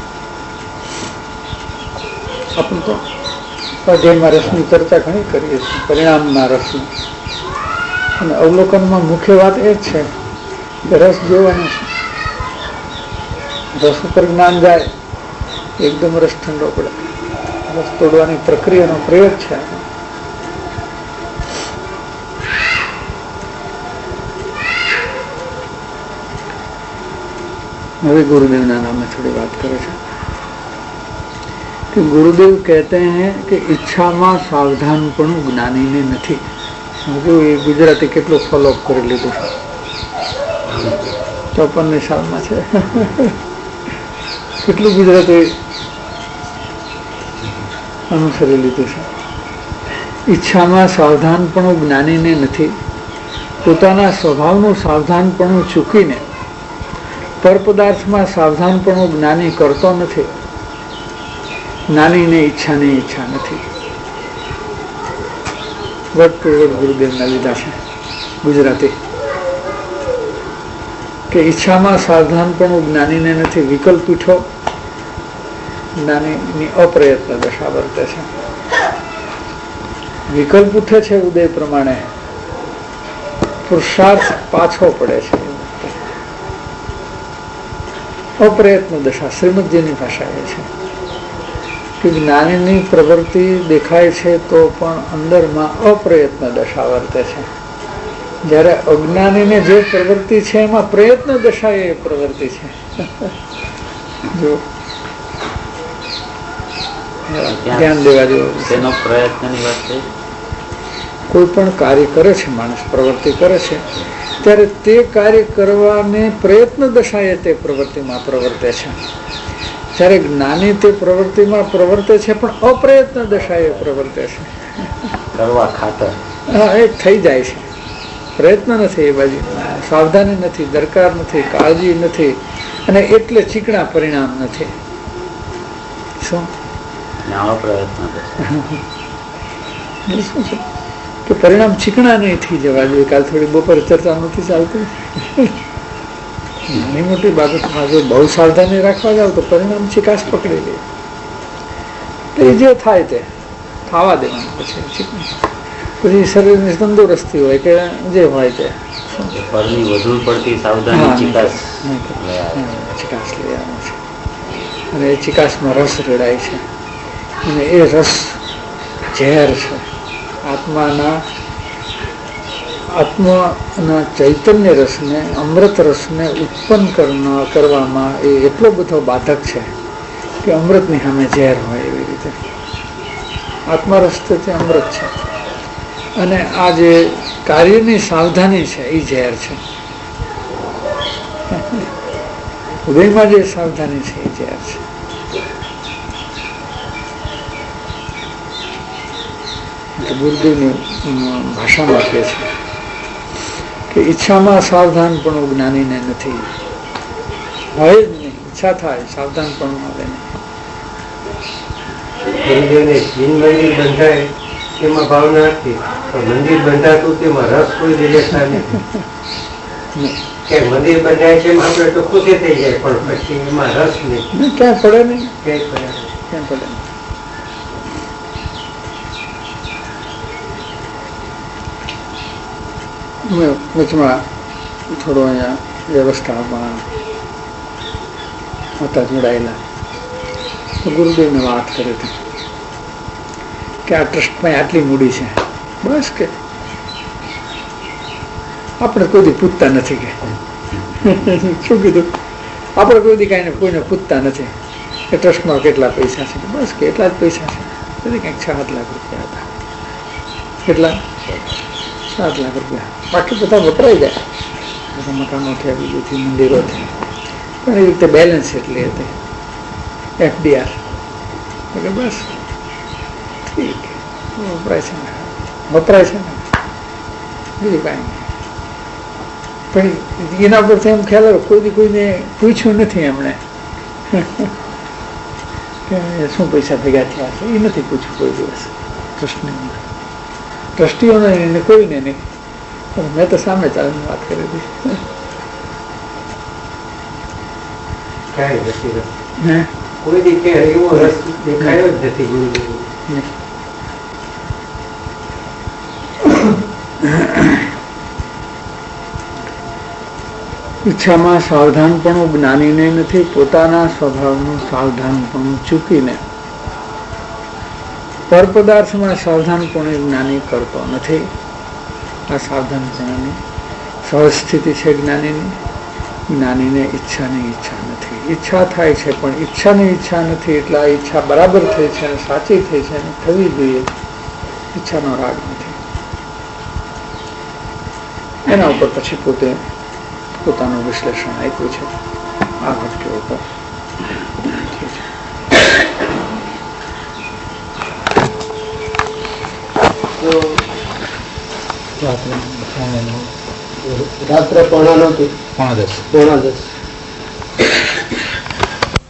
આપણે તો સ્વાધ્યાયમાં રસની ચર્ચા ઘણી કરીએ છીએ, પરિણામના રસની. અને અવલોકનમાં મુખ્ય વાત એ જ છે કે રસ જોવાનો છે. રસ ઉપર જ્ઞાન જાય એકદમ રસ ઠંડો પડે. રસ તોડવાની પ્રક્રિયાનો પ્રયોગ છે. હવે गुरुदेवના નામે થોડી વાત કરે છે कि गुरुदेव कहते हैं कि ઈચ્છામાં સાવધાનપણું જ્ઞાનીને નથી. જો એ ગુજરાતી કેટલું ફોલોઅપ કરી લીધું છે. ચોપનની સાલમાં છે. કેટલું ગુજરાતી અનુસરી લીધું છે. ઈચ્છામાં સાવધાનપણું જ્ઞાનીને નથી. પોતાના સ્વભાવનું સાવધાનપણું ચૂકીને પર પદાર્થમાં સાવધાનપણું જ્ઞાની કરતો નથી. જ્ઞાનીને ઈચ્છાની ઈચ્છા નથી. વર્ડ ટુ વર્ડ ગુરુદેવના લીધા છે ગુજરાતી. કે ઈચ્છામાં સાવધાનપણું જ્ઞાનીને નથી. વિકલ્પ ઉઠો જ્ઞાનીની અપ્રયત્ન દશા વર્તે છે. વિકલ્પ ઉઠે છે ઉદય પ્રમાણે, પુરુષાર્થ પાછો પડે છે. અપ્રયત્ન દશા શ્રીમદજીની ભાષા એ છે કે જ્ઞાનીની પ્રવૃત્તિ દેખાય છે તો પણ અંદરમાં અપ્રયત્ન દશા વર્તે છે. જ્યારે અજ્ઞાનીને જે પ્રવૃત્તિ છે એમાં પ્રયત્ન દશા એ પ્રવૃત્તિ છે. જો ધ્યાન દેવા જેવું. પ્રયત્નની વાત છે. કોઈ પણ કાર્ય કરે છે માણસ, પ્રવૃત્તિ કરે છે, ત્યારે તે કાર્ય કરવાને પ્રયત્ન દશાએ તે પ્રવૃત્તિમાં પ્રવર્તે છે. જ્યારે જ્ઞાની તે પ્રવૃત્તિમાં પ્રવર્તે છે પણ અપ્રયત્ન દશાએ પ્રવર્તે છે. કરવા ખાતર હા, એ થઈ જાય છે. પ્રયત્ન નથી, એ બાજુ સાવધાની નથી, દરકાર નથી, કાળજી નથી, અને એટલે ચીકણા પરિણામ નથી. શું પ્રયત્ન શું છે કે પરિણામ ચીકણા નહીં થઈ જવા જોઈએ. કાલ થોડી બપોરે ચર્ચા નથી ચાલતી. નાની મોટી બાબતમાં જો બહુ સાવધાની રાખવા જાવ તો પરિણામ ચિકાસ પકડી લે. તો એ જે થાય તે થવા દેવાનું. પછી પછી શરીરની તંદુરસ્તી હોય કે જે હોય તે પરની વધુ પડતી સાવધાની ચિકાસ ચિકાસ લઈ આવે છે. અને એ ચિકાસમાં રસ રેડાય છે. અને એ રસ ઝેર છે. આત્માના આત્માના ચૈતન્ય રસને, અમૃત રસને ઉત્પન્ન કરવામાં એ એટલો બધો બાધક છે કે અમૃતની સામે ઝેર હોય એવી રીતે આત્મા રસ તો તે અમૃત છે. અને આ જે કાર્યની સાવધાની છે એ ઝેર છે. ઉદયમાં જે સાવધાની છે એ ઝેર છે. ગુરુદેવની ભાષામાં કહે છે કે ઈચ્છામાં સાવધાનપણું જ્ઞાનીને નથી. હોય જ નહીં. ઈચ્છા થાય, સાવધાનપણું આવે નહીં. ગુરુદેવને જીન મંદિર બંધાય એમાં ભાવના હતી, પણ મંદિર બંધાતું તેમાં રસ કોઈ દિલેસા નથી. કે મંદિર બંધાય છે એમાં આપણે તો ખુશી થઈ જાય, પણ પછી એમાં રસ નહીં. ક્યાં પડે નહીં, ક્યાંય પડે ક્યાં પડે નહીં. વચમાં થોડો અહીંયા વ્યવસ્થામાં હતા જોડાયેલા તો ગુરુદેવને વાત કરી હતી કે આ ટ્રસ્ટમાં આટલી મૂડી છે, બસ કે આપણે કોઈ દી પૂછતા નથી. કે શું કીધું? આપણે કોઈ દી કાંઈ કોઈને પૂછતા નથી કે ટ્રસ્ટમાં કેટલા પૈસા છે. બસ કે એટલા જ પૈસા છે. બધી કંઈક છ સાત લાખ રૂપિયા હતા. કેટલા? સાત લાખ રૂપિયા. બાકી બધા વપરાઈ જાય. બધા મકાનો થયા, બીજુંથી મંદિરો થયા, પણ એ રીતે બેલેન્સ એટલી હતી. એફડીઆર એટલે બસ ઠીક વપરાય છે ને વપરાય છે ને બીજું કાંઈ નહીં. પણ એના પરથી એમ ખ્યાલ આવ્યો કોઈ દી કોઈને પૂછ્યું નથી એમણે કે શું પૈસા ભેગા થયા છે. એ નથી પૂછ્યું કોઈ દિવસ ટ્રસ્ટને, ટ્રસ્ટીઓને એને કોઈને નહીં. મેં તો સામે ચાલીને વાત કરી હતી. કાંઈ નથી રસ. કોઈ દી કે એવો રસ દેખાયો જ નથી ગુરુદેવ. ઈચ્છામાં સાવધાનપણું જ્ઞાનીને નથી, પોતાના સ્વભાવનું સાવધાનપણું ચૂકીને પરપદાર્થમાં સાવધાનપણે જ્ઞાની કરતો નથી. આ સાવધાનપણાની સહજ સ્થિતિ છે જ્ઞાનીની. જ્ઞાનીને ઈચ્છાની ઈચ્છા નથી. ઈચ્છા થાય છે પણ ઈચ્છાની ઈચ્છા નથી, એટલે આ ઈચ્છા બરાબર થઈ છે અને સાચી થઈ છે અને થવી જોઈએ. ઈચ્છાનો રાગ નથી. એના ઉપર પછી પોતે પોતાનું વિશ્લેષણ આપ્યું છે આ ભટકે ઉપર. રાત્રે પોણા નવ પોણા દસ પોણા દસ